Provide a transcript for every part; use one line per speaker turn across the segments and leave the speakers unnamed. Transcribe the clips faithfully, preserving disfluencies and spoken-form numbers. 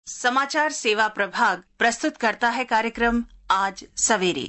समाचार सेवा प्रभाग प्रस्तुत करता है कार्यक्रम आज सवेरे।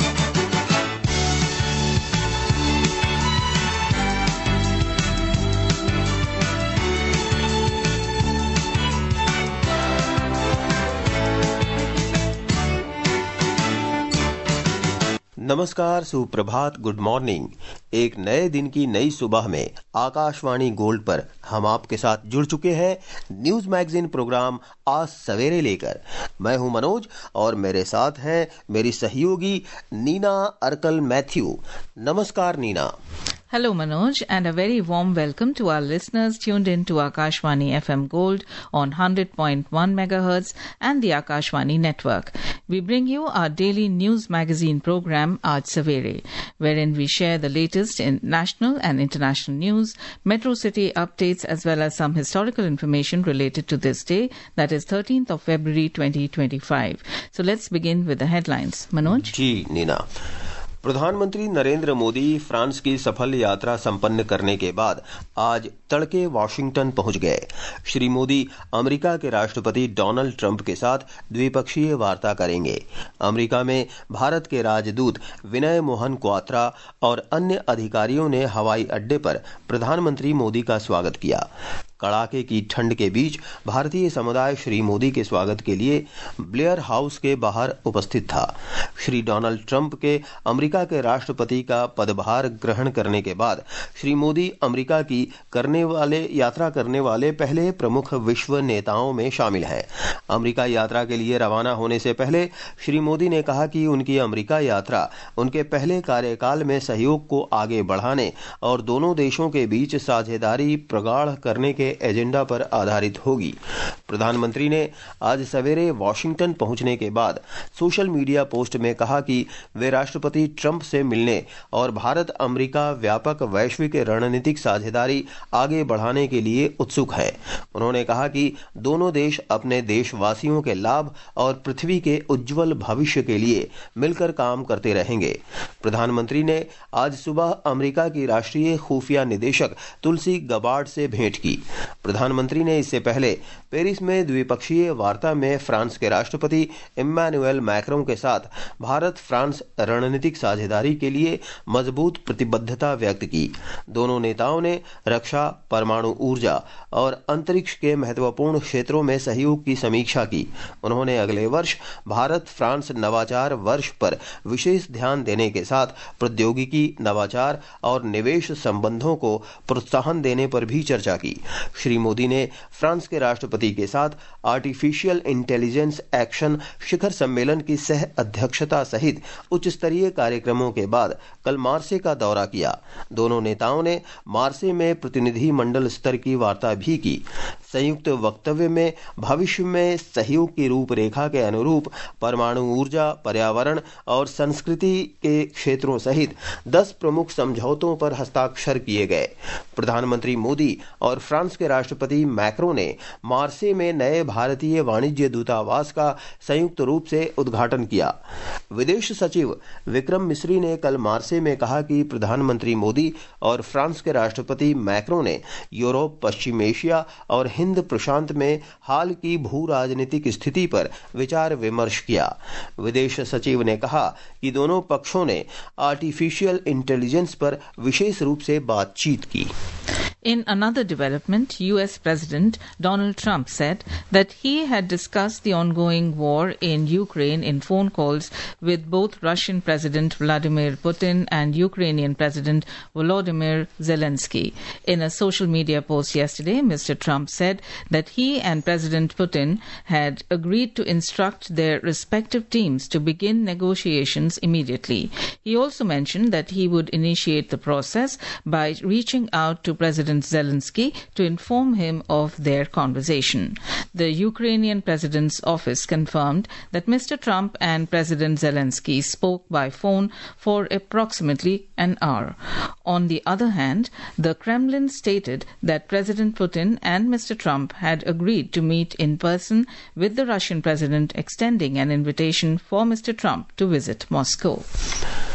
नमस्कार, सुप्रभात, गुड मॉर्निंग। एक नए दिन की नई सुबह में आकाशवाणी गोल्ड पर हम आपके साथ जुड़ चुके हैं न्यूज मैगजीन प्रोग्राम आज सवेरे लेकर। मैं हूं मनोज और मेरे साथ हैं मेरी सहयोगी नीना अर्कल मैथ्यू। नमस्कार Neena.
Hello Manoj, and a very warm welcome to our listeners tuned in to Akashvani F M Gold on one hundred point one megahertz and the Akashvani network. We bring you our daily news magazine program Aaj Savere, wherein we share the latest in national and international news, metro city updates, as well as some historical information related to this day, that is thirteenth of February twenty twenty-five. So let's begin with the headlines. Manoj?
जी नीना। प्रधानमंत्री Narendra Modi France की सफल यात्रा संपन्न करने के बाद आज तड़के वॉशिंगटन पहुंच गए। श्री मोदी अमेरिका के राष्ट्रपति डोनाल्ड ट्रंप के साथ द्विपक्षीय वार्ता करेंगे। अमेरिका में भारत के राजदूत विनय मोहन क्वात्रा और अन्य अधिकारियों ने हवाई अड्डे पर प्रधानमंत्री मोदी का स्वागत किया। कड़ाके की ठंड के बीच भारतीय समुदाय श्री मोदी के स्वागत के लिए ब्लेयर हाउस के बाहर उपस्थित था। श्री डोनाल्ड ट्रंप के अमेरिका के राष्ट्रपति का पदभार ग्रहण करने के बाद श्री मोदी अमेरिका की करने वाले यात्रा करने वाले पहले प्रमुख विश्व नेताओं में शामिल हैं। अमेरिका यात्रा के लिए रवाना होने से पहले श्री मोदी ने कहा कि उनकी अमेरिका यात्रा उनके पहले कार्यकाल में सहयोग को आगे बढ़ाने और दोनों देशों के बीच साझेदारी प्रगाढ़ करने के एजेंडा पर आधारित होगी। प्रधानमंत्री ने आज सवेरे वॉशिंगटन पहुंचने के बाद सोशल मीडिया पोस्ट में कहा कि वे राष्ट्रपति ट्रंप से मिलने और भारत अमेरिका व्यापक वैश्विक रणनीतिक साझेदारी आगे बढ़ाने के लिए उत्सुक हैं। उन्होंने कहा कि दोनों देश अपने देशवासियों के लाभ और पृथ्वी के उज्जवल भविष्य के लिए मिलकर काम करते रहेंगे। प्रधानमंत्री ने आज सुबह अमेरिका की राष्ट्रीय खुफिया निदेशक तुलसी गबार्ड से भेंट की। प्रधानमंत्री ने इससे पहले पेरिस में द्विपक्षीय वार्ता में फ्रांस के राष्ट्रपति इम्मानुएल मैक्रों के साथ भारत फ्रांस रणनीतिक साझेदारी के लिए मजबूत प्रतिबद्धता व्यक्त की। दोनों नेताओं ने रक्षा, परमाणु ऊर्जा और अंतरिक्ष के महत्वपूर्ण क्षेत्रों में सहयोग की समीक्षा की। उन्होंने अगले वर्ष भारत फ्रांस नवाचार वर्ष पर विशेष ध्यान देने के साथ प्रौद्योगिकी, नवाचार और निवेश संबंधों को प्रोत्साहन देने पर भी चर्चा की। श्री मोदी ने फ्रांस के राष्ट्रपति के साथ आर्टिफिशियल इंटेलिजेंस एक्शन शिखर सम्मेलन की सह अध्यक्षता सहित उच्च स्तरीय कार्यक्रमों के बाद कल मार्से का दौरा किया। दोनों नेताओं ने मार्से में प्रतिनिधि मंडल स्तर की वार्ता भी की। संयुक्त वक्तव्य में भविष्य में सहयोग की रूपरेखा के अनुरूप परमाणु ऊर्जा, पर्यावरण और संस्कृति के क्षेत्रों सहित दस प्रमुख समझौतों पर हस्ताक्षर किए गए। प्रधानमंत्री मोदी और फ्रांस के राष्ट्रपति मैक्रों ने मार्से में नए भारतीय वाणिज्य दूतावास का संयुक्त रूप से उद्घाटन किया। विदेश सचिव विक्रम मिस्री ने कल मार्से में कहा कि प्रधानमंत्री मोदी और फ्रांस के राष्ट्रपति मैक्रों ने यूरोप, पश्चिम एशिया और हिंद प्रशांत में हाल की भू राजनीतिक स्थिति पर विचार विमर्श किया। विदेश सचिव ने कहा कि दोनों पक्षों ने आर्टिफिशियल इंटेलिजेंस पर विशेष रूप से बातचीत की।
In another development, U S President Donald Trump said that he had discussed the ongoing war in Ukraine in phone calls with both Russian President Vladimir Putin and Ukrainian President Volodymyr Zelensky. In a social media post yesterday, Mister Trump said that he and President Putin had agreed to instruct their respective teams to begin negotiations immediately. He also mentioned that he would initiate the process by reaching out to President Zelensky to inform him of their conversation. The Ukrainian president's office confirmed that Mister Trump and President Zelensky spoke by phone for approximately an hour. On the other hand, the Kremlin stated that President Putin and Mister Trump had agreed to meet in person, with the Russian president extending an invitation for Mister Trump to visit Moscow.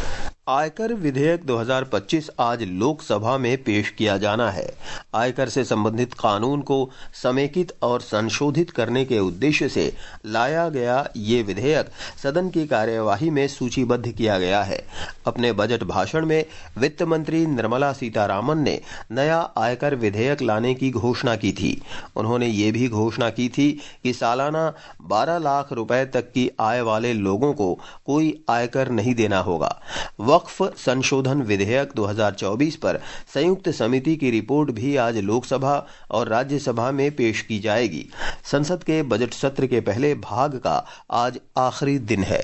आयकर विधेयक दो हज़ार पच्चीस आज लोकसभा में पेश किया जाना है। आयकर से संबंधित कानून को समेकित और संशोधित करने के उद्देश्य से लाया गया ये विधेयक सदन की कार्यवाही में सूचीबद्ध किया गया है। अपने बजट भाषण में वित्त मंत्री निर्मला सीतारामन ने नया आयकर विधेयक लाने की घोषणा की थी। उन्होंने ये भी घोषणा की थी कि सालाना बारह लाख रुपए तक की आय वाले लोगों को कोई आयकर नहीं देना होगा। वक्फ संशोधन विधेयक दो हज़ार चौबीस पर संयुक्त समिति की रिपोर्ट भी आज लोकसभा और राज्यसभा में पेश की जाएगी। संसद के बजट सत्र के पहले भाग का आज आखिरी दिन है।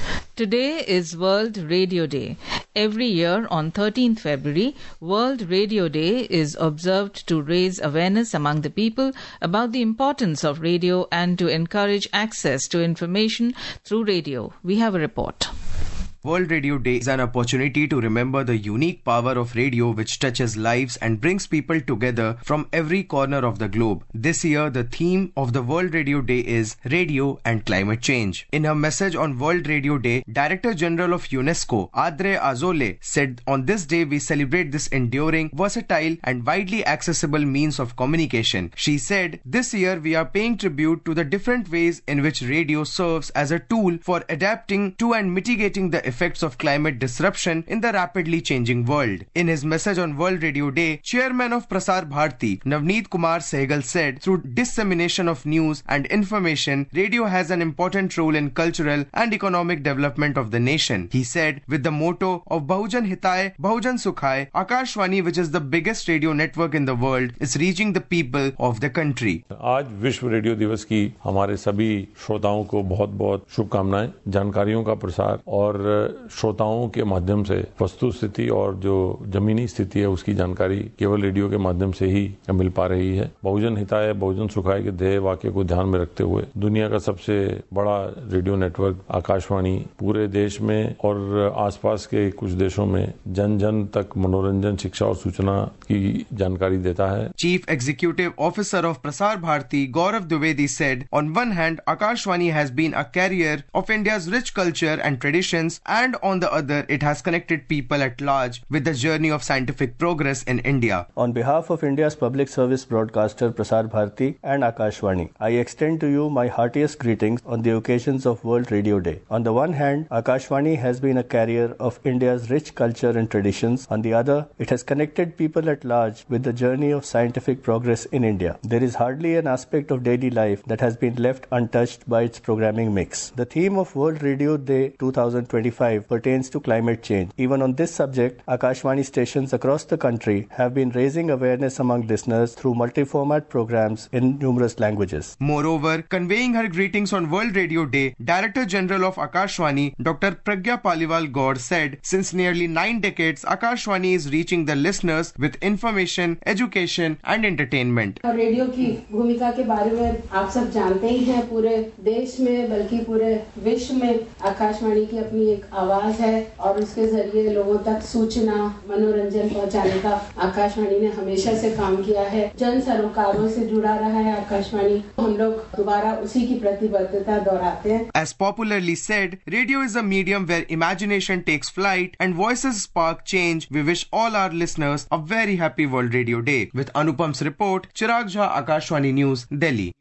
Today is World Radio Day. Every year on thirteenth February, World Radio Day is observed to raise awareness among the people about the importance of radio and to encourage access to information through radio. We have a report.
World Radio Day is an opportunity to remember the unique power of radio, which touches lives and brings people together from every corner of the globe. This year, the theme of the World Radio Day is Radio and Climate Change. In her message on World Radio Day, Director General of UNESCO, Audrey Azoulay, said, "On this day, we celebrate this enduring, versatile and widely accessible means of communication." She said, "This year, we are paying tribute to the different ways in which radio serves as a tool for adapting to and mitigating the effects of climate disruption in the rapidly changing world." In his message on World Radio Day, Chairman of Prasar Bharati, Navneet Kumar Sehgal, said, "Through dissemination of news and information, radio has an important role in cultural and economic development of the nation." He said, "With the motto of Bahujan Hitaye, Bahujan Sukhaye, Akashvani, which is the biggest radio network in the world, is reaching the people of the country."
आज विश्व radio दिवस की हमारे सभी श्रोताओं को बहुत बहुत शुभकामनाएं। जानकारियों का प्रसार और श्रोताओं के माध्यम से वस्तु स्थिति और जो जमीनी स्थिति है उसकी जानकारी केवल रेडियो के माध्यम से ही मिल पा रही है। बहुजन हिताय बहुजन सुखाय के ध्येय वाक्य को ध्यान में रखते हुए दुनिया का सबसे बड़ा रेडियो नेटवर्क आकाशवाणी पूरे देश में और आसपास के कुछ देशों में जन जन तक मनोरंजन, शिक्षा और सूचना की जानकारी देता है।
Chief Executive Officer of Prasar Bharati, Gaurav Dwivedi, said, "On one hand, Akashvani has been a carrier of India's rich culture and traditions, and on the other, it has connected people at large with the journey of scientific progress in India."
On behalf of India's public service broadcaster Prasar Bharati and Akashvani, I extend to you my heartiest greetings on the occasions of World Radio Day. On the one hand, Akashvani has been a carrier of India's rich culture and traditions. On the other, it has connected people at large with the journey of scientific progress in India. There is hardly an aspect of daily life that has been left untouched by its programming mix. The theme of World Radio Day twenty twenty-five pertains to climate change. Even on this subject, Akashvani stations across the country have been raising awareness among listeners through multi-format programs in numerous languages.
Moreover, conveying her greetings on World Radio Day, Director General of Akashvani, Doctor Pragya Paliwal Gaur, said, "Since nearly nine decades, Akashvani is reaching the listeners with information, education and entertainment."
Radio की भूमिका के बारे में आप सब जानते ही हैं। पूरे देश में बल्कि पूरे विश्व में आकाशवाणी की अपनी एक आवाज है और उसके जरिए लोगों तक सूचना, मनोरंजन पहुंचाने का आकाशवाणी ने हमेशा से काम किया है। जन सरोकारों से जुड़ा रहा है आकाशवाणी। हम लोग दोबारा उसी की प्रतिबद्धता दोहराते हैं।
As popularly said, radio is a medium where imagination takes flight and voices spark change. We wish all our listeners a very happy World Radio Day. With Anupam's report, Chirag Jha, Akashvani News, Delhi.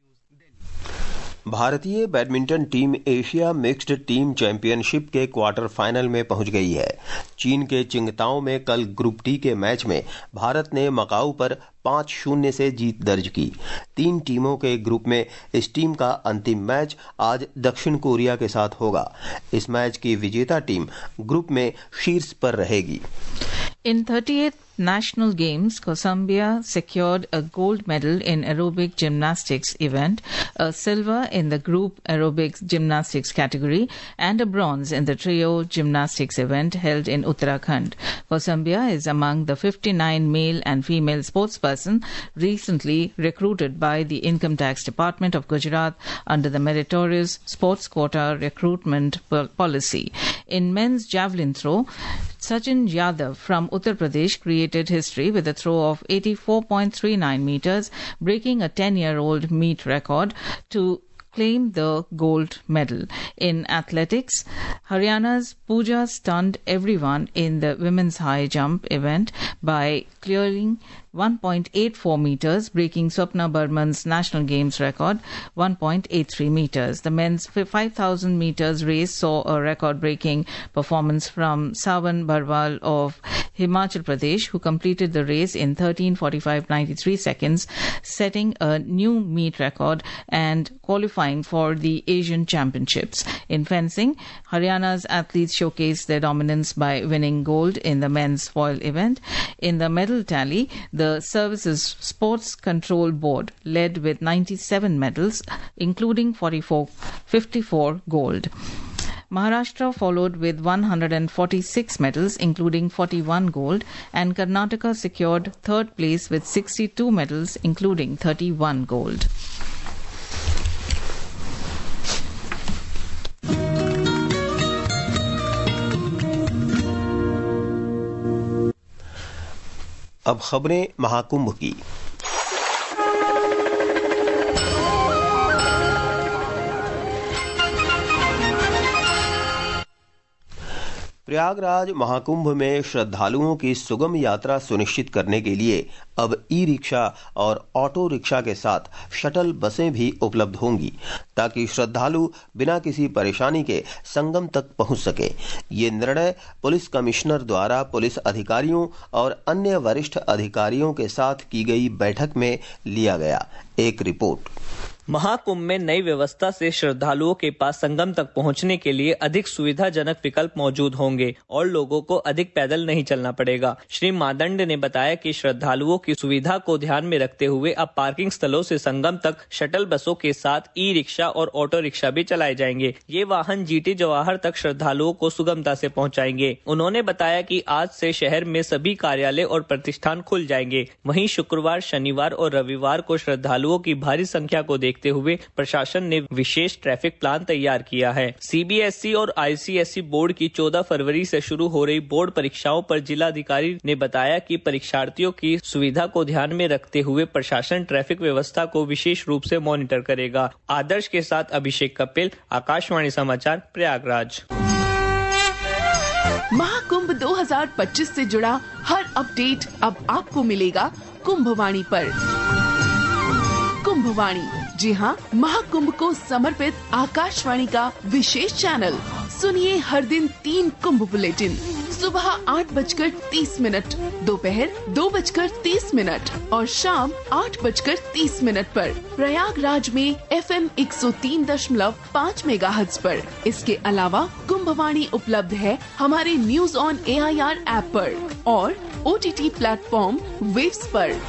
भारतीय badminton team Asia mixed team championship के quarter final में पहुंच गई है। चीन के चिंगताओ में कल ग्रुप डी के मैच में भारत ने मकाऊ पर पांच शून्य से जीत दर्ज की। तीन टीमों के ग्रुप में इस टीम का अंतिम मैच आज दक्षिण कोरिया के साथ होगा। इस मैच की विजेता टीम ग्रुप में शीर्ष पर रहेगी।
In thirty-eighth National Games, Colombia secured a gold medal in aerobic gymnastics event, a silver in the group aerobics gymnastics category, and a bronze in the trio gymnastics event held in Uttarakhand. Colombia is among the fifty-nine male and female sportspersons recently recruited by the Income Tax Department of Gujarat under the meritorious sports quota recruitment policy. In men's javelin throw, Sachin Yadav from Uttar Pradesh created history with a throw of eighty-four point three nine meters, breaking a ten-year-old meet record to claimed the gold medal. In athletics, Haryana's Pooja stunned everyone in the women's high jump event by clearing one point eight four meters, breaking Swapna Burman's National Games record, one point eight three meters. The men's five thousand meters race saw a record-breaking performance from Sawan Barwal of Himachal Pradesh, who completed the race in thirteen forty-five point nine three seconds, setting a new meet record and qualifying for the Asian Championships. In fencing, Haryana's athletes showcased their dominance by winning gold in the men's foil event. In the medal tally, the Services Sports Control Board led with ninety-seven medals, including forty-four, fifty-four gold. Maharashtra followed with one hundred forty-six medals, including forty-one gold, and Karnataka secured third place with sixty-two medals, including thirty-one gold.
अब खबरें महाकुंभ की। प्रयागराज महाकुंभ में श्रद्धालुओं की सुगम यात्रा सुनिश्चित करने के लिए अब ई रिक्शा और ऑटो रिक्शा के साथ शटल बसें भी उपलब्ध होंगी, ताकि श्रद्धालु बिना किसी परेशानी के संगम तक पहुंच सके। ये निर्णय पुलिस कमिश्नर द्वारा पुलिस अधिकारियों और अन्य वरिष्ठ अधिकारियों के साथ की गई बैठक में लिया गया। एक रिपोर्ट।
महाकुंभ में नई व्यवस्था से श्रद्धालुओं के पास संगम तक पहुंचने के लिए अधिक सुविधाजनक विकल्प मौजूद होंगे और लोगों को अधिक पैदल नहीं चलना पड़ेगा। श्री मादंड ने बताया कि श्रद्धालुओं की सुविधा को ध्यान में रखते हुए अब पार्किंग स्थलों से संगम तक शटल बसों के साथ ई रिक्शा और ऑटो रिक्शा भी चलाए जाएंगे। ये वाहन जीटी जवाहर तक श्रद्धालुओं को सुगमता से पहुंचाएंगे। उन्होंने बताया कि आज से शहर में सभी कार्यालय और प्रतिष्ठान खुल जाएंगे। वहीं शुक्रवार, शनिवार और रविवार को श्रद्धालुओं की भारी संख्या को देखते हुए प्रशासन ने विशेष ट्रैफिक प्लान तैयार किया है। सीबीएसई और आईसीएसई बोर्ड की चौदह फरवरी से शुरू हो रही बोर्ड परीक्षाओं पर जिलाधिकारी ने बताया कि परीक्षार्थियों की सुविधा को ध्यान में रखते हुए प्रशासन ट्रैफिक व्यवस्था को विशेष रूप से मॉनिटर करेगा। आदर्श के साथ अभिषेक कपिल, आकाशवाणी समाचार, प्रयागराज।
महाकुंभ दो हज़ार पच्चीस से जुड़ा हर अपडेट अब आपको मिलेगा कुंभवाणी पर। कुंभवाणी, जी हाँ, महाकुंभ को समर्पित आकाशवाणी का विशेष चैनल। सुनिए हर दिन तीन कुंभ बुलेटिन, सुबह आठ बजकर तीस मिनट, दोपहर दो बजकर तीस मिनट और शाम आठ बजकर तीस मिनट पर प्रयागराज में एफ एम एक सौ तीन दशमलव पाँच मेगाहर्ट्ज पर। इसके अलावा कुंभवाणी उपलब्ध है हमारे news on A I R app पर और O T T platform Waves पर।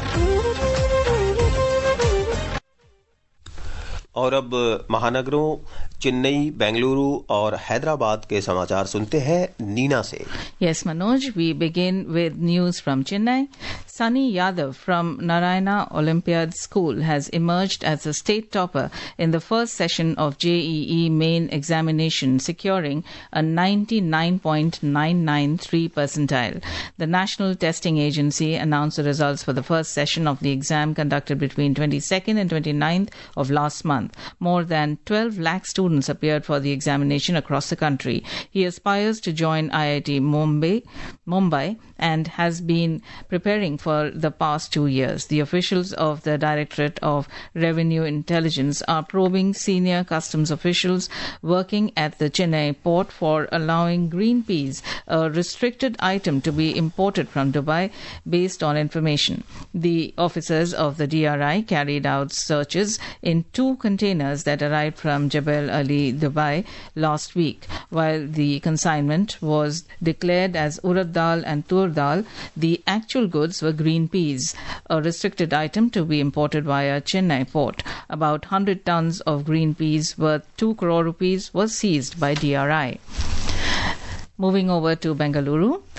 और अब महानगरों चेन्नई, बेंगलुरु और हैदराबाद के समाचार सुनते हैं नीना से।
Yes, Manoj, we begin with news from Chennai. Sunny Yadav from Narayana Olympiad School has emerged as a state topper in the first session of J E E main examination, securing a ninety-nine point nine nine three percentile. The National Testing Agency announced the results for the first session of the exam conducted between twenty-second and twenty-ninth of last month. More than twelve lakh students appeared for the examination across the country. He aspires to join I I T Mumbai, Mumbai and has been preparing for the past two years. The officials of the Directorate of Revenue Intelligence are probing senior customs officials working at the Chennai port for allowing green peas, a restricted item, to be imported from Dubai based on information. The officers of the D R I carried out searches in two containers that arrived from Jebel Ali, Dubai last week. While the consignment was declared as urad dal and tur dal, the actual goods were green peas, a restricted item to be imported via Chennai port. About one hundred tons of green peas worth two crore rupees was seized by D R I. Moving over to Bengaluru,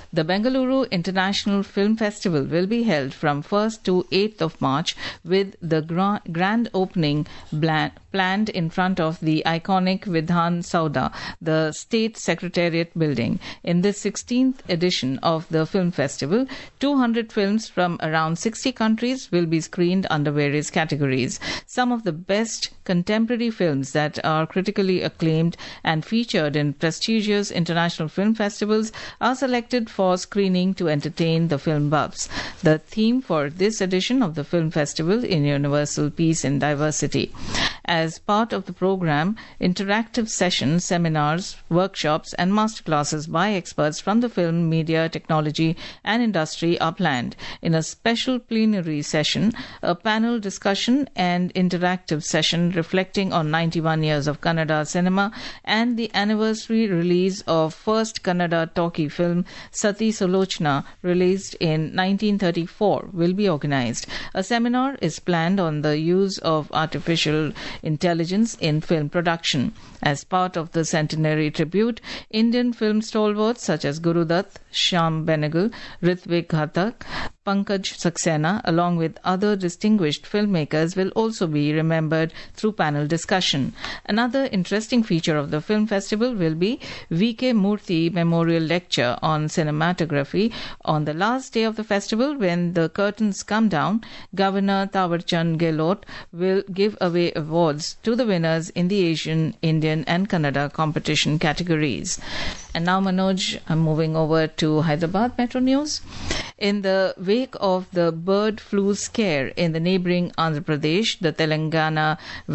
The Bengaluru International Film Festival will be held from first to eighth of March with the gra- grand opening bla- planned in front of the iconic Vidhan Sauda, the State Secretariat building. In this sixteenth edition of the film festival, two hundred films from around sixty countries will be screened under various categories. Some of the best contemporary films that are critically acclaimed and featured in prestigious international film festivals are selected for screening to entertain the film buffs. The theme for this edition of the film festival is Universal Peace in Diversity. As part of the program, interactive sessions, seminars, workshops and masterclasses by experts from the film, media, technology and industry are planned. In a special plenary session, a panel discussion and interactive session reflecting on ninety-one years of Kannada cinema and the anniversary release of first Kannada talkie film Sati Sulochana, released in nineteen thirty-four, will be organized. A seminar is planned on the use of artificial intelligence in film production. As part of the centenary tribute, Indian film stalwarts such as Guru Dutt, Shyam Benegal, Ritwik Ghatak, Pankaj Saxena, along with other distinguished filmmakers, will also be remembered through panel discussion. Another interesting feature of the film festival will be V K Murthy Memorial Lecture on Cinematography. On the last day of the festival, when the curtains come down, Governor Tawarchand Gehlot will give away awards to the winners in the Asian, Indian and Kannada competition categories. And now, Manoj, I'm moving over to Hyderabad Metro News. In the wake of the bird flu scare in the neighbouring Andhra Pradesh, the Telangana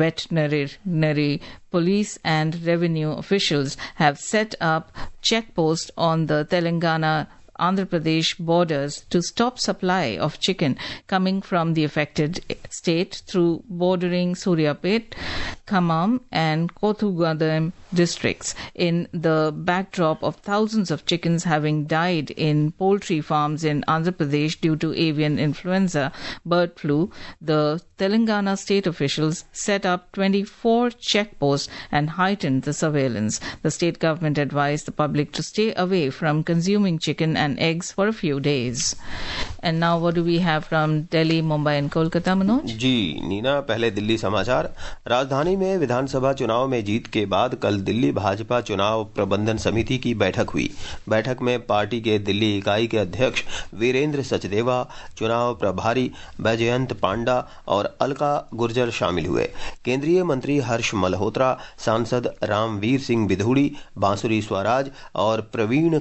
veterinary police and revenue officials have set up checkposts on the Telangana Andhra Pradesh borders to stop supply of chicken coming from the affected state through bordering Suryapet, Khammam and Kothugudem districts. In the backdrop of thousands of chickens having died in poultry farms in Andhra Pradesh due to avian influenza bird flu, the Telangana state officials set up twenty-four checkposts and heightened the surveillance. The state government advised the public to stay away from consuming chicken and eggs for a few days. And now what do we have from Delhi, Mumbai and Kolkata, Manoj?
जी नीना, पहले दिल्ली समाचार। राजधानी में विधानसभा चुनाव में जीत के बाद कल दिल्ली भाजपा चुनाव प्रबंधन समिति की बैठक हुई। बैठक में पार्टी के दिल्ली इकाई के अध्यक्ष वीरेंद्र सचदेवा, चुनाव प्रभारी बैजयंत पांडा और अलका गुर्जर शामिल हुए। केंद्रीय मंत्री हर्ष मल्होत्रा, सांसद रामवीर सिंह बिधूड़ी, बांसुरी स्वराज और प्रवीण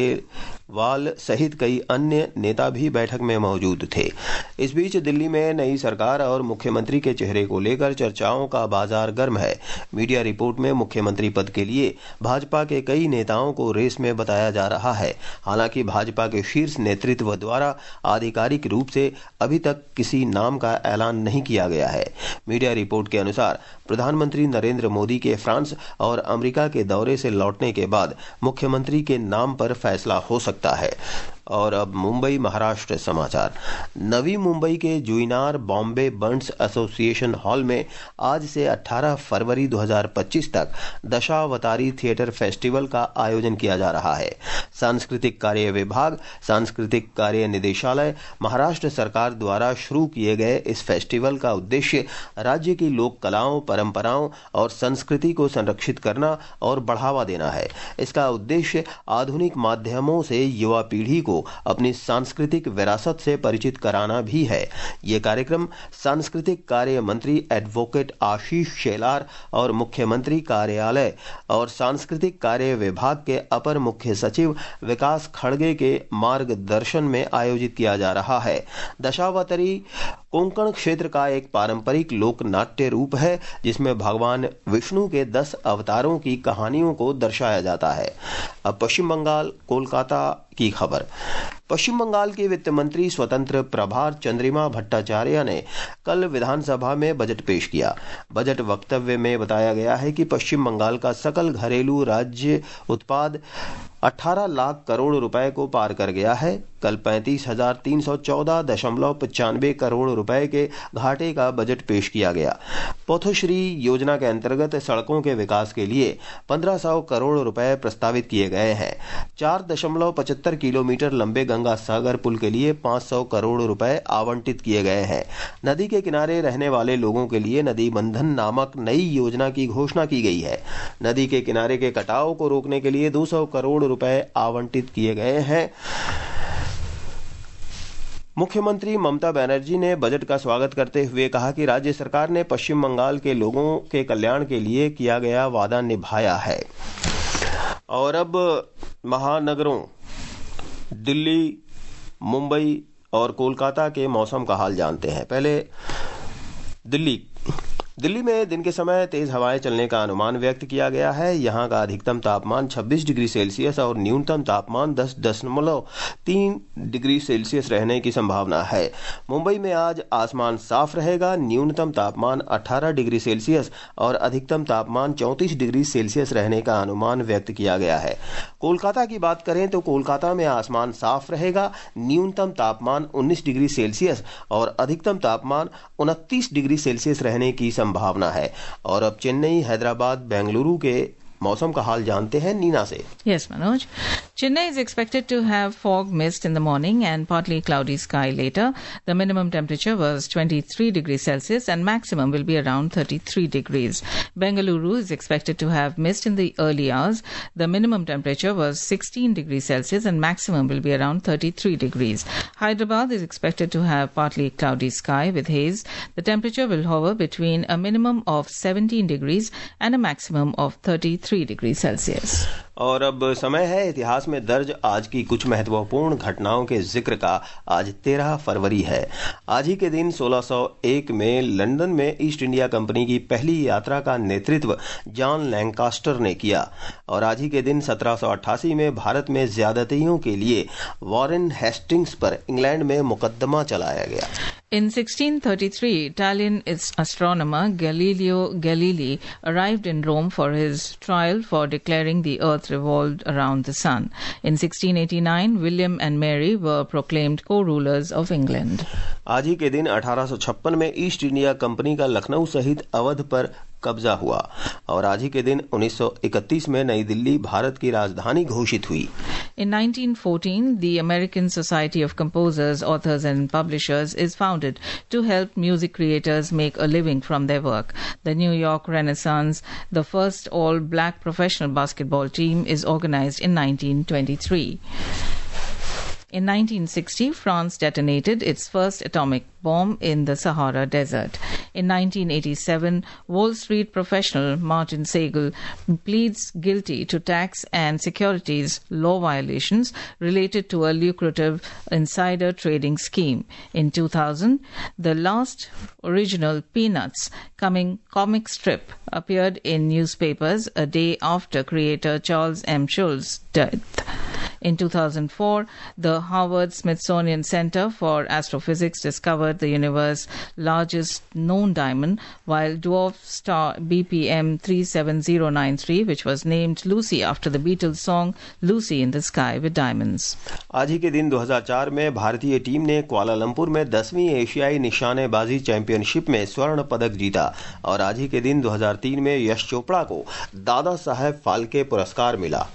खंडेलवाल सहित कई अन्य नेता भी बैठक में मौजूद थे। इस बीच दिल्ली में नई सरकार और मुख्यमंत्री के चेहरे को लेकर चर्चाओं का बाजार गर्म है। मीडिया रिपोर्ट में मुख्यमंत्री पद के लिए भाजपा के कई नेताओं को रेस में बताया जा रहा है। हालांकि भाजपा के शीर्ष नेतृत्व द्वारा आधिकारिक रूप से अभी तक किसी नाम का ऐलान नहीं किया गया है। मीडिया रिपोर्ट के अनुसार प्रधानमंत्री नरेंद्र मोदी के फ्रांस और अमेरिका के दौरे से लौटने के बाद मुख्यमंत्री के नाम पर फैसला हो सकता है। और अब मुंबई महाराष्ट्र समाचार। नवी मुंबई के जुइनार बॉम्बे बर्ड्स एसोसिएशन हॉल में आज से अठारह फरवरी दो हज़ार पच्चीस तक दशावतारी थिएटर फेस्टिवल का आयोजन किया जा रहा है। सांस्कृतिक कार्य विभाग, सांस्कृतिक कार्य निदेशालय, महाराष्ट्र सरकार द्वारा शुरू किए गए इस फेस्टिवल का उद्देश्य राज्य की लोक कलाओं, परंपराओं और संस्कृति को संरक्षित करना और बढ़ावा देना है। इसका उद्देश्य आधुनिक माध्यमों से युवा पीढ़ी को अपनी सांस्कृतिक विरासत से परिचित कराना भी है। यह कार्यक्रम सांस्कृतिक कार्य मंत्री एडवोकेट आशीष शेलार और मुख्यमंत्री कार्यालय और सांस्कृतिक कार्य विभाग के अपर मुख्य सचिव विकास खड़गे के मार्गदर्शन में आयोजित किया जा रहा है। दशावतारी कोंकण क्षेत्र का एक पारंपरिक लोक नाट्य रूप है जिसमें भगवान विष्णु के दस अवतारों की कहानियों को दर्शाया जाता है। अब पश्चिम बंगाल कोलकाता की खबर। पश्चिम बंगाल के वित्त मंत्री स्वतंत्र प्रभार चंद्रिमा भट्टाचार्य ने कल विधानसभा में बजट पेश किया। बजट वक्तव्य में बताया गया है कि पश्चिम बंगाल का सकल घरेलू राज्य उत्पाद अठारह लाख करोड़ रुपए को पार कर गया है। कल पैंतीस हजार तीन सौ चौदह दशमलव पचानवे करोड़ रुपए के घाटे का बजट पेश किया गया। पथश्री योजना के अंतर्गत सड़कों के विकास के लिए पंद्रह सौ करोड़ रुपए प्रस्तावित किए गए हैं। चार दशमलव पचहत्तर किलोमीटर लंबे गंगा सागर पुल के लिए पांच सौ करोड़ रुपए आवंटित किए गए हैं। नदी के किनारे रहने वाले लोगों के लिए नदी बंधन नामक नई योजना की घोषणा की गई है। नदी के किनारे के कटाव को रोकने के लिए दो सौ करोड़ रुपए आवंटित किए गए हैं। मुख्यमंत्री ममता बनर्जी ने बजट का स्वागत करते हुए कहा कि राज्य सरकार ने पश्चिम बंगाल के लोगों के कल्याण के लिए किया गया वादा निभाया है। और अब महानगरों दिल्ली, मुंबई और कोलकाता के मौसम का हाल जानते हैं। पहले दिल्ली दिल्ली में दिन के समय तेज हवाएं चलने का अनुमान व्यक्त किया गया है। यहां का अधिकतम तापमान छब्बीस डिग्री सेल्सियस और न्यूनतम तापमान दस दशमलव तीन डिग्री सेल्सियस रहने की संभावना है। मुंबई में आज आसमान साफ रहेगा। न्यूनतम तापमान अठारह डिग्री सेल्सियस और अधिकतम तापमान चौंतीस डिग्री सेल्सियस रहने का अनुमान व्यक्त किया गया है। कोलकाता की बात करें तो कोलकाता में आसमान साफ रहेगा। न्यूनतम तापमान उन्नीस डिग्री सेल्सियस और अधिकतम तापमान उनतीस डिग्री सेल्सियस रहने की संभावना है। और अब चेन्नई, हैदराबाद, बेंगलुरु के मौसम का हाल जानते हैं नीना से।
Yes, Manoj. Chennai is expected to have fog mist in the morning and partly cloudy sky later. The minimum temperature was twenty-three degrees Celsius and maximum will be around thirty-three degrees. Bengaluru is expected to have mist in the early hours. The minimum temperature was sixteen degrees Celsius and maximum will be around thirty-three degrees. Hyderabad is expected to have partly cloudy sky with haze. The temperature will hover between a minimum of seventeen degrees and a maximum of thirty-three degree Celsius.
और अब समय है इतिहास में दर्ज आज की कुछ महत्वपूर्ण घटनाओं के जिक्र का। आज तेरह फरवरी है। आज ही के दिन सोलह सौ एक में लंदन में ईस्ट इंडिया कंपनी की पहली यात्रा का नेतृत्व जॉन लैंकास्टर ने किया। और आज ही के दिन सत्रह सौ अट्ठासी में भारत में ज्यादतियों के लिए वॉरेन हेस्टिंग्स पर इंग्लैंड में मुकदमा चलाया गया।
In sixteen thirty-three, Italian astronomer Galileo Galilei arrived in Rome for his trial for declaring the Earth revolved around the Sun. In sixteen eighty-nine, William and Mary were proclaimed co-rulers of England.
आज ही के दिन अठारह सौ छप्पन में east India company का लखनऊ सहित अवध पर कब्जा हुआ। और आज ही के दिन उन्नीस सौ इकतीस में नई दिल्ली भारत की राजधानी घोषित हुई।
In nineteen fourteen, the American Society of Composers, Authors and Publishers is founded to help music creators make a living from their work. The New York Renaissance, the first all-black professional basketball team, is organized in nineteen twenty-three. In nineteen sixty, France detonated its first atomic bomb in the Sahara Desert. In nineteen eighty-seven, Wall Street professional Martin Siegel pleads guilty to tax and securities law violations related to a lucrative insider trading scheme. In two thousand, the last original Peanuts coming comic strip appeared in newspapers a day after creator Charles M. Schulz's death. In two thousand four, the Harvard Smithsonian Center for Astrophysics discovered the universe's largest known diamond, while dwarf star B P M three seven zero nine three, which was named Lucy after the Beatles song Lucy in the Sky with Diamonds.
आज ही के दिन दो हज़ार चार में भारतीय team ने Kuala Lumpur में दसवीं एशियाई निशानेबाजी चैंपियनशिप में स्वर्ण पदक जीता। और आज ही के दिन दो हज़ार तीन में यश चोपड़ा को दादा साहेब फाल्के पुरस्कार मिला।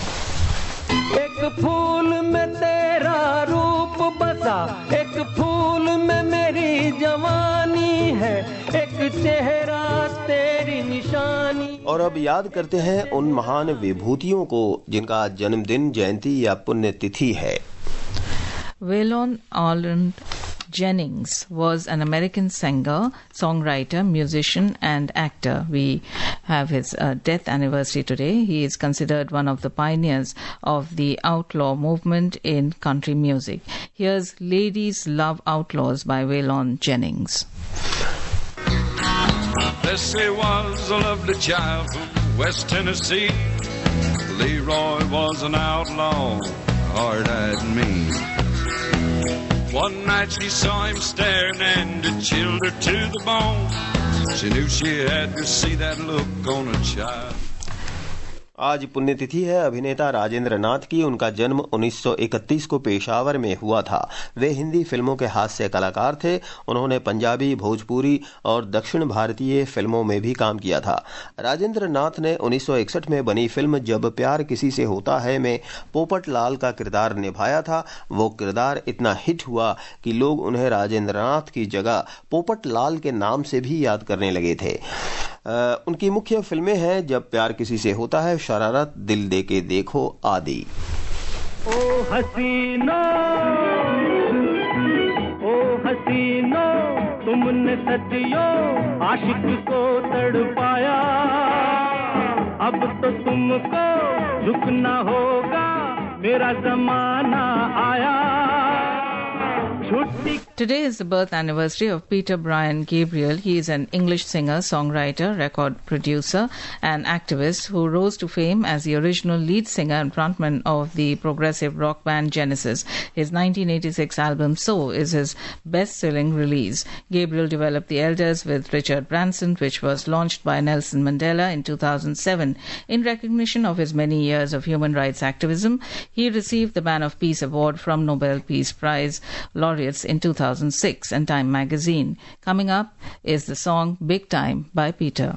एक फूल में तेरा रूप बसा, एक फूल में मेरी जवानी है, एक चेहरा तेरी निशानी।
और अब याद करते हैं उन महान विभूतियों को जिनका जन्मदिन, जयंती या पुण्यतिथि है।
Waylon Arnold Jennings was an American singer, songwriter, musician, and actor. We have his uh, death anniversary today. He is considered one of the pioneers of the outlaw movement in country music. Here's Ladies Love Outlaws by Waylon Jennings.
Bessie was a lovely child from West Tennessee. Leroy was an outlaw, hard-eyed and mean. One night she saw him staring and it chilled her to the bone. She knew she had to see that look on a child.
आज पुण्यतिथि है अभिनेता राजेंद्र नाथ की। उनका जन्म उन्नीस सौ इकतीस को पेशावर में हुआ था। वे हिंदी फिल्मों के हास्य कलाकार थे। उन्होंने पंजाबी, भोजपुरी और दक्षिण भारतीय फिल्मों में भी काम किया था। राजेंद्र नाथ ने उन्नीस सौ इकसठ में बनी फिल्म जब प्यार किसी से होता है में पोपट लाल का किरदार निभाया था। वो किरदार इतना हिट हुआ कि लोग उन्हें राजेंद्र नाथ की जगह पोपट लाल के नाम से भी याद करने लगे थे। आ, उनकी मुख्य फिल्में हैं जब प्यार किसी से होता है, शरारत, दिल दे के देखो आदि।
ओ हसीनो, ओ हसीनो, तुमने सदियों आशिक को तड़पाया, अब तो तुमको झुकना होगा, मेरा जमाना आया।
Today is the birth anniversary of Peter Brian Gabriel. He is an English singer, songwriter, record producer and activist who rose to fame as the original lead singer and frontman of the progressive rock band Genesis. His nineteen eighty-six album So is his best-selling release. Gabriel developed The Elders with Richard Branson, which was launched by Nelson Mandela in two thousand seven. In recognition of his many years of human rights activism, he received the Man of Peace Award from Nobel Peace Prize laureates in two thousand six and Time magazine. Coming up is the song Big Time by Peter.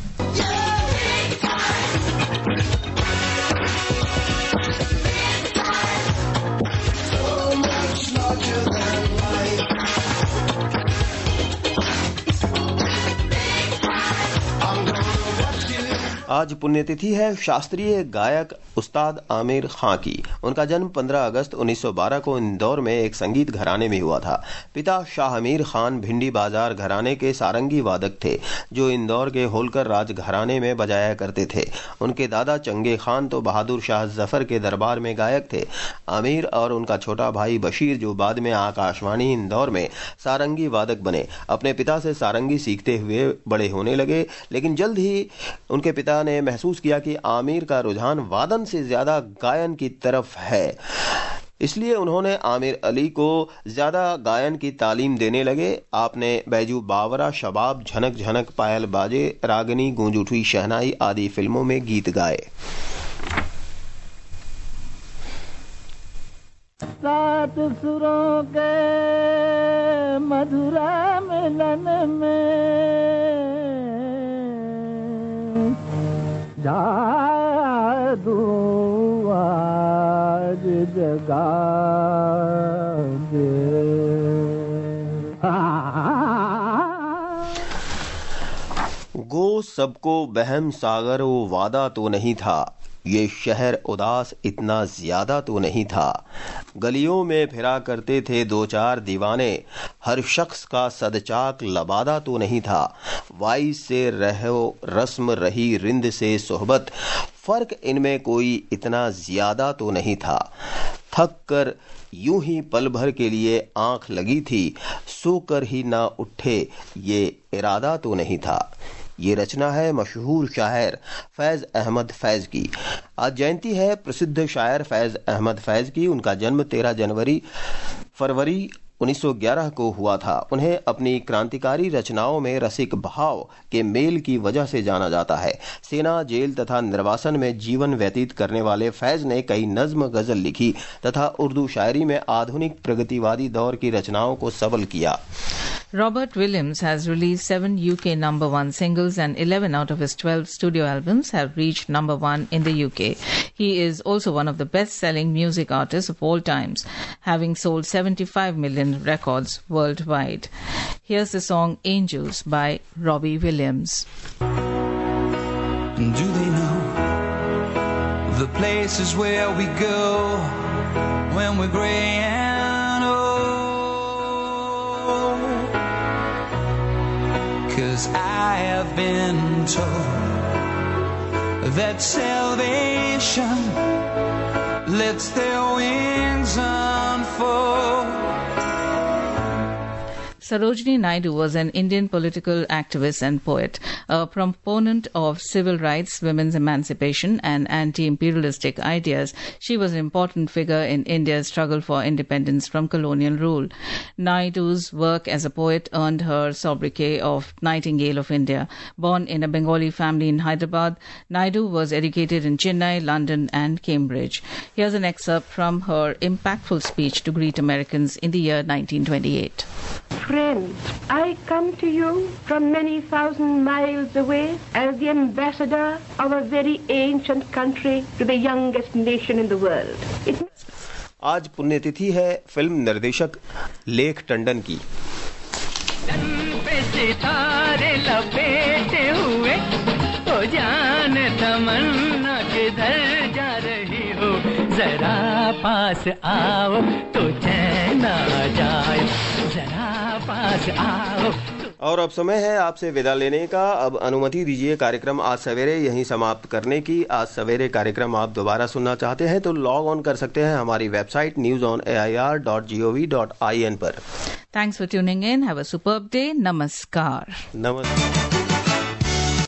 आज पुण्यतिथि है शास्त्रीय गायक उस्ताद आमिर खां की। उनका जन्म पंद्रह अगस्त उन्नीस सौ बारह को इंदौर में एक संगीत घराने में हुआ था। पिता शाह अमीर खान भिंडी बाजार घराने के सारंगी वादक थे, जो इंदौर के होलकर राज घराने में बजाया करते थे। उनके दादा चंगे खान तो बहादुर शाह जफर के दरबार में गायक थे। आमिर और उनका छोटा भाई बशीर, जो बाद में आकाशवाणी इंदौर में सारंगी वादक बने, अपने पिता से सारंगी सीखते हुए बड़े होने लगे, लेकिन जल्द ही उनके पिता ने महसूस किया कि आमिर का रुझान वादन से ज्यादा गायन की तरफ है। इसलिए उन्होंने आमिर अली को ज्यादा गायन की तालीम देने लगे। आपने बैजू बावरा, शबाब, झनक झनक पायल बाजे, रागनी, गूंज उठी शहनाई आदि फिल्मों में गीत गाए।
सात सुरों के मधुरा मिलन में जादू आज जगा दे।
गो सबको बहम सागर वो वादा तो नहीं था, ये शहर उदास इतना ज्यादा तो नहीं था। गलियों में फिरा करते थे दो चार दीवाने, हर शख्स का सदचाक लबादा तो नहीं था। वाई से रहो रस्म रही रिंद से सोहबत, फर्क इनमें कोई इतना ज्यादा तो नहीं था। थक कर यूं ही पल भर के लिए आंख लगी थी, सोकर ही ना उठे ये इरादा तो नहीं था। ये रचना है मशहूर शायर फैज अहमद फैज की। आज जयंती है प्रसिद्ध शायर फैज अहमद फैज की। उनका जन्म तेरह जनवरी फरवरी उन्नीस सौ ग्यारह को हुआ था। उन्हें अपनी क्रांतिकारी रचनाओं में रसिक भाव के मेल की वजह से जाना जाता है। सेना, जेल तथा निर्वासन में जीवन व्यतीत करने वाले फैज ने कई नज्म, गजल लिखी तथा उर्दू शायरी में आधुनिक प्रगतिवादी दौर की रचनाओं को सबल किया।
Robert Williams has released seven U K number one singles and eleven out of his twelve studio albums have reached number one in the U K. He is also one of the best-selling music artists of all times, having sold seventy-five million records worldwide. Here's the song Angels by Robbie Williams.
Do they know the places where we go when we're gray and old? 'Cause I have been told that salvation lets their wings unfold.
Sarojini Naidu was an Indian political activist and poet, a proponent of civil rights, women's emancipation, and anti-imperialistic ideas. She was an important figure in India's struggle for independence from colonial rule. Naidu's work as a poet earned her sobriquet of Nightingale of India. Born in a Bengali family in Hyderabad, Naidu was educated in Chennai, London, and Cambridge. Here's an excerpt from her impactful speech to greet Americans in the year nineteen twenty-eight.
Friends, I come to you from many thousand miles away as the ambassador of a very ancient country to the youngest nation in the world. It...
आज पुण्यतिथि है film निर्देशक लेख टंडन की।
सितारे लपेटे हुए तो जान तमन्ना किधर जा रही हो, जरा पास आओ तो चैन आ जाए, जरा पास आओ।
और अब समय है आपसे विदा लेने का। अब अनुमति दीजिए कार्यक्रम आज सवेरे यहीं समाप्त करने की। आज सवेरे कार्यक्रम आप दोबारा सुनना चाहते हैं तो लॉग ऑन कर सकते हैं हमारी website news on A I R dot G O V dot I N पर।
Thanks for tuning in. Have a superb day. Namaskar.
Namaskar.